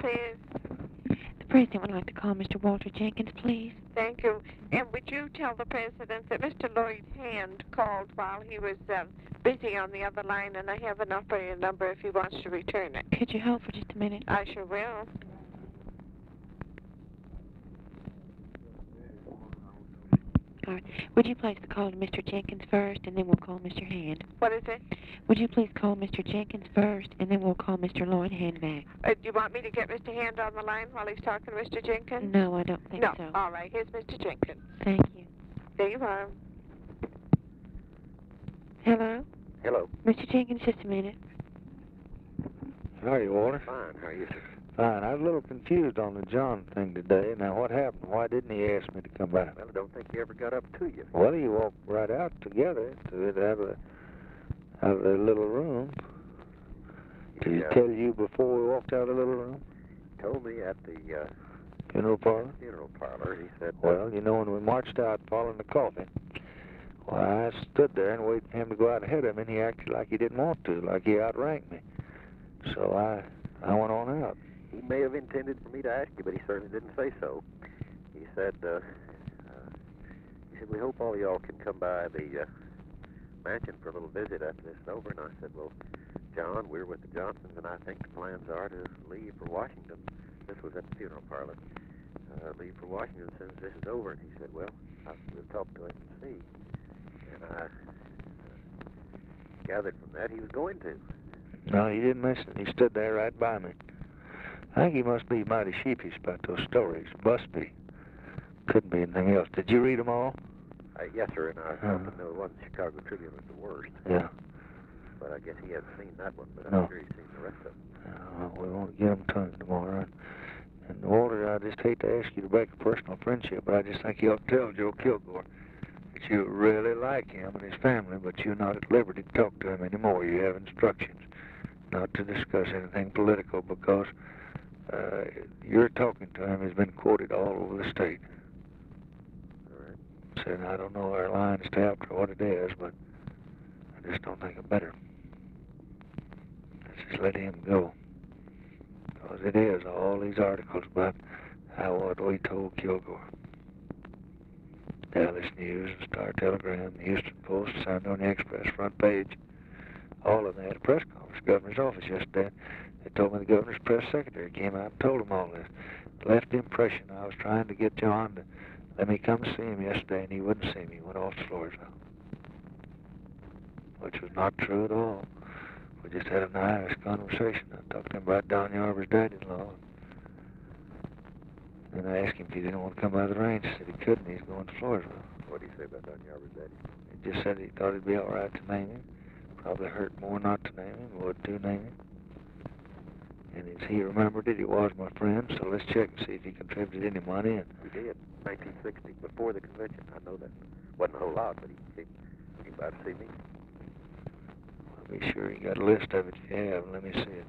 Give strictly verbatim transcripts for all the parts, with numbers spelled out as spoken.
please? The President would like to call Mister Walter Jenkins, please. Thank you. And would you tell the President that Mister Lloyd Hand called while he was um, busy on the other line, and I have an operator number if he wants to return it. Could you hold for just a minute? I sure will. All right. Would you place the call to Mister Jenkins first, and then we'll call Mister Hand? What is it? Would you please call Mister Jenkins first, and then we'll call Mister Lloyd Hand back? Uh, do you want me to get Mister Hand on the line while he's talking to Mister Jenkins? No, I don't think no. so. All right. Here's Mister Jenkins. Thank you. There you are. Hello? Hello. Mister Jenkins, just a minute. How are you, Walter? Fine. How are you, sir? Fine. I was a little confused on the John thing today. Now, what happened? Why didn't he ask me to come by? Well, I don't think he ever got up to you. Well, he walked right out together to have a, have a little room. Did he Yeah. tell you before we walked out of the little room? He told me at the uh, Funeral parlor? funeral parlor, he said... Well, you know, when we marched out following the coffin, well, I stood there and waited for him to go out ahead of me, and he acted like he didn't want to, like he outranked me. So I, I went on out. He may have intended for me to ask you, but he certainly didn't say so. He said, uh, uh, he said, we hope all of y'all can come by the uh, mansion for a little visit after this is over. And I said, well, John, we're with the Johnsons, and I think the plans are to leave for Washington. This was at the funeral parlor. Uh, leave for Washington as soon as this is over. And he said, well, I, we'll talk to him and see. And I uh, gathered from that he was going to. No, he didn't listen. He stood there right by me. I think he must be mighty sheepish about those stories. Must be. Couldn't be anything else. Did you read them all? Uh, yes, sir, and I Uh-huh. happen to know the one the Chicago Tribune was the worst. Yeah. But I guess he hasn't seen that one, but No. I'm sure he's seen the rest of them. Uh, we won't get them to him tomorrow. And, and Walter, I just hate to ask you to break a personal friendship, but I just think you ought to tell Joe Kilgore that you really like him and his family, but you're not at liberty to talk to him anymore. You have instructions not to discuss anything political because uh, your talking to him has been quoted all over the state. All right. Said, I don't know our line is tapped or what it is, but I just don't think it better. Let's just let him go. Because it is all these articles about how what we told Kilgore. Dallas News, the Star Telegram, the Houston Post, San Antonio Express front page. All of them had a press conference, governor's office yesterday. They told me the governor's press secretary came out and told them all this. Left the impression I was trying to get John to let me come see him yesterday, and he wouldn't see me. He went off to Floresville. Which was not true at all. We just had a nice conversation. I talked to him about Don Yarber's dad-in-law. And I asked him if he didn't want to come by the range. He said he couldn't. He's going to Floresville. What did he say about Don Yarber's daddy? He just said he thought it'd be all right to name him. Probably hurt more not to name him, would to name him. And as he remembered it, he was my friend, so let's check and see if he contributed any money. And He did, nineteen sixty, before the convention. I know that. Wasn't a whole lot, but he came, came by to see me. I'll be sure you got a list of it if you have. Let me see it.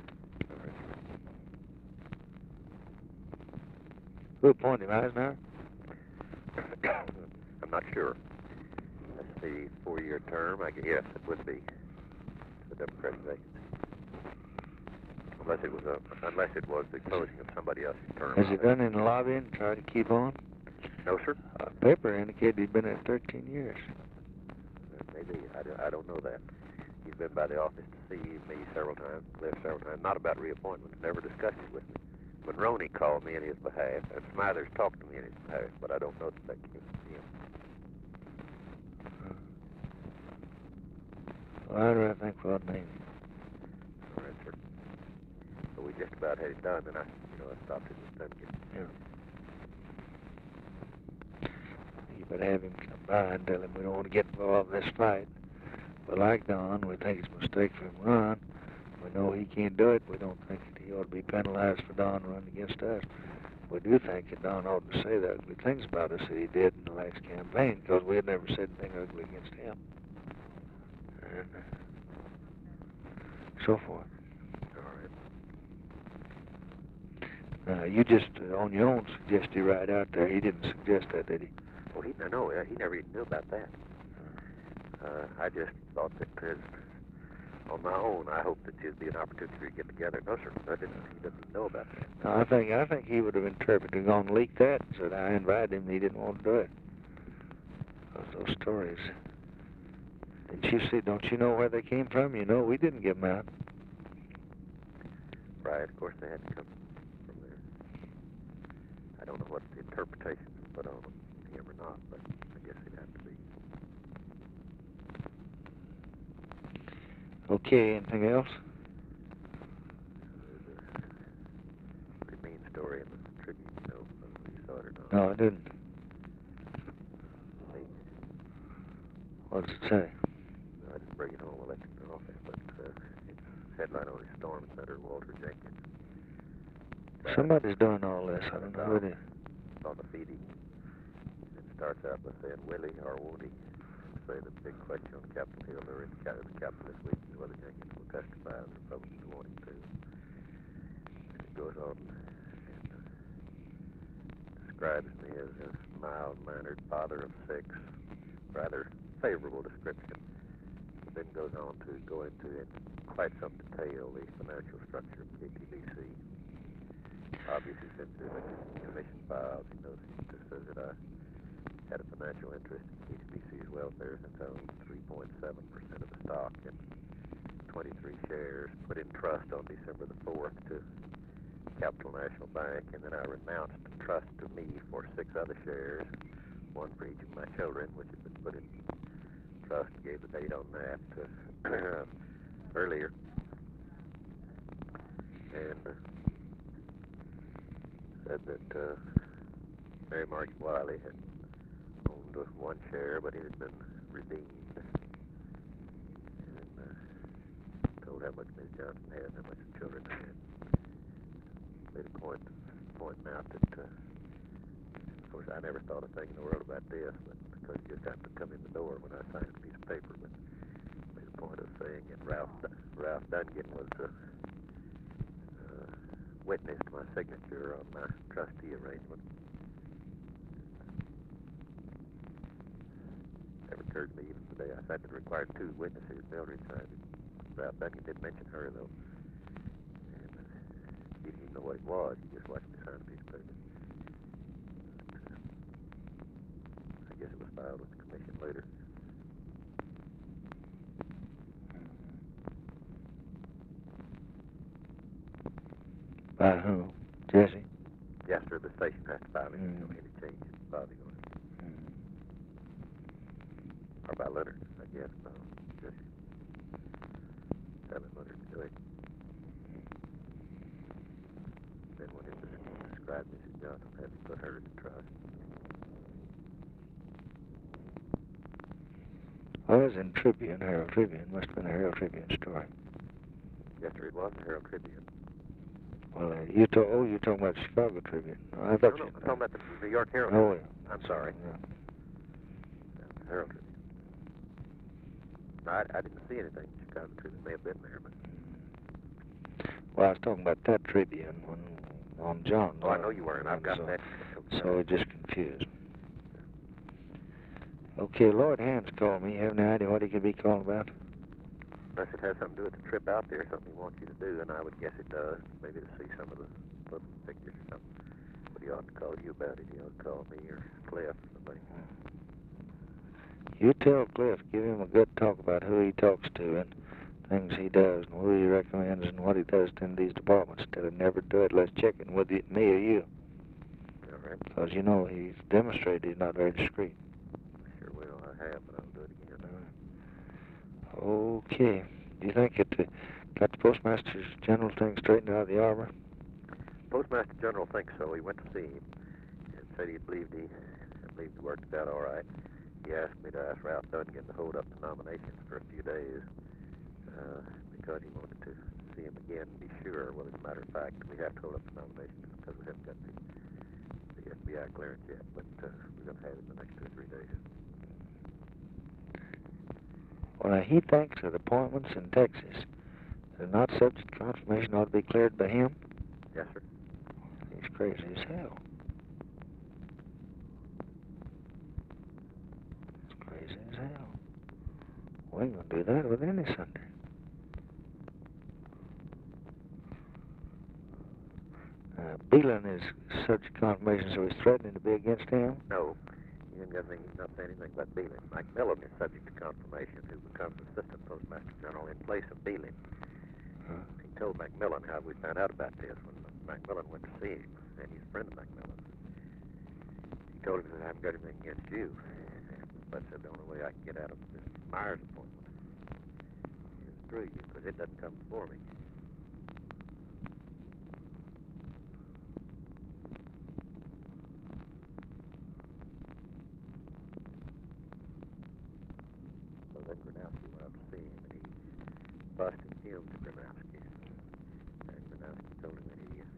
Who appointed him, Eisenhower? I'm not sure. That's the four-year term. I guess yes, it would be the Democratic vacancy. Unless it was a, unless it was the closing of somebody else's term. Has he done any lobbying to try to keep on? No, sir. Uh, paper indicated he'd been there thirteen years. Maybe. I don't, I don't know that. He's been by the office to see me several times, left several times. Not about reappointment. Never discussed it with me. Monroney called me in his behalf, and Smithers talked to me in his behalf, but I don't know that that came from him. Well, how do I think we'll name him? All right, sir. So we just about had it done, and I, you know, I stopped it and done again. Yeah. You better have him come by and tell him we don't want to get involved in this fight. But like Don, we think it's a mistake for him to run. We know he can't do it. We don't think that he ought to be penalized for Don running against us. We do think that Don ought to say the ugly things about us that he did in the last campaign, because we had never said anything ugly against him. And uh, so forth. All right. Now, you just, uh, on your own, suggested right out there. He didn't suggest that, did he? Well, he, no, he never even knew about that. Uh, I just thought that his on my own, I hoped that there'd be an opportunity to get together. No, sir, I didn't, he doesn't even know about that. No, I think I think he would have interpreted, gone and leaked that, and said I invited him and he didn't want to do it. Those, those stories. Didn't you see, don't you know where they came from? You know, we didn't give them out. Right, of course they had to come from there. I don't know what the interpretation was put on him or not, but I guess it had to be. Okay, anything else? There's a pretty mean story in the Tribune, you know, whether you saw it or not. No, I didn't. Hey, What does it say? I didn't bring it home elected office, but uh, it's headline on his Storm Center, Walter Jenkins. Uh, Somebody's doing all this. I don't know who it is. on the feeding. It starts out by saying, Willie or won't he? Say the big question on Capitol Hill or in the Cap- the Capitol this week is whether Jenkins will testify as Republicans want him to. And it goes on and uh, describes me as a mild-mannered father of six, rather favorable description. It then goes on to go into in quite some detail the financial structure of K T B C. Obviously, since there's a commission files, he knows it just says that I had a financial interest in K T B C's welfare since I owned three point seven percent of the stock and twenty-three shares put in trust on December the fourth to Capital National Bank, and then I renounced trust to me for six other shares, one for each of my children, which had been put in trust. Gave the date on that uh, earlier. And uh, said that uh, Mary Margaret Wiley had owned uh, one share, but it had been redeemed. And uh, told how much Miss Johnson had and how much the children had. Made a point pointing out that, uh, of course, I never thought a thing in the world about this, but because you just have to come in the door when I signed a piece of paper. But made a point of saying that Ralph Ralph Dungan was uh, uh, witness to my signature on my trustee arrangement. Never occurred to me even today. I said it required two witnesses. Mildred signed it. Ralph Duncan did mention her, though. And uh, he didn't even know what it was. He just watched me sign a piece of paper. But, uh, I guess it was filed with the commission later. By who? Jesse? Yes, sir. The station has to file it. Mm. You know, any change in filing on it. Mm. Or by Leonard, I guess. No, Jesse. Telling Leonard to do it. Then when it des- described Missus Johnson, had to put her in trust. I was in Tribune, Herald Tribune. Must have been a Herald Tribune story. Yes, sir. It was the Herald Tribune. Well, uh, you talk. Oh, you're talking about the Chicago Tribune. I No, thought no, you. I'm talking about the New York Herald. Oh, yeah. I'm sorry. Yeah. That's the Herald Tribune. No, I, I didn't see anything. Chicago Tribune may have been there, but... Well, I was talking about that Tribune when, on John. Oh, I know you weren't. I've got so, that. So it just confused. Okay, Lloyd Hans called me. You have any idea what he could be calling about? Unless it has something to do with the trip out there, something he wants you to do, and I would guess it does. Maybe to see some of the little pictures or something. But he ought to call you about it. He ought to call me or Cliff. Somebody. You tell Cliff, give him a good talk about who he talks to and things he does and who he recommends and what he does in these departments. Instead of never do it, let's check in with you, me or you. All right. Because, you know, he's demonstrated he's not very discreet. Sure will. I have, but I'll do it again. Okay. Do you think it uh, got the Postmaster General thing straightened out of the arbor? Postmaster General thinks so. He went to see him and said he believed he, believed he worked it out all right. He asked me to ask Ralph Dungan to hold up the nominations for a few days uh, because he wanted to see him again and be sure. Well, as a matter of fact, we have to hold up the nominations because we haven't got the, the F B I clearance yet, but uh, we're going to have it in the next two or three days. Well, now, he thinks that appointments in Texas that are not subject to confirmation ought to be cleared by him. Yes, sir. He's crazy as hell. He's crazy as hell. We ain't going to do that with any Sunday. Uh, Beelan is such confirmation, so he's threatening to be against him? No, he didn't got anything, he's not saying anything about Beelan. McMillan is subject to confirmation, who becomes Assistant Postmaster General in place of Beelan. Huh? He told McMillan how we found out about this when McMillan went to see him, and he's a friend of McMillan. He told him that I haven't got anything against you, but said the only way I can get out of this Myers appointment is through you, because it doesn't come before me. So then Gronowski went up to see him, and he busted him to Gronowski. And Gronowski told him that he, uh,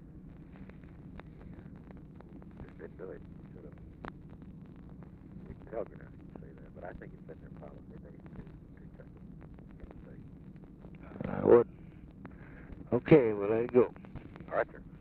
he just didn't do it. He should have. We can tell Gronowski to say that, but I think it's been their policy. They to to try to say. I would. Okay, well, there you go. All right, sir.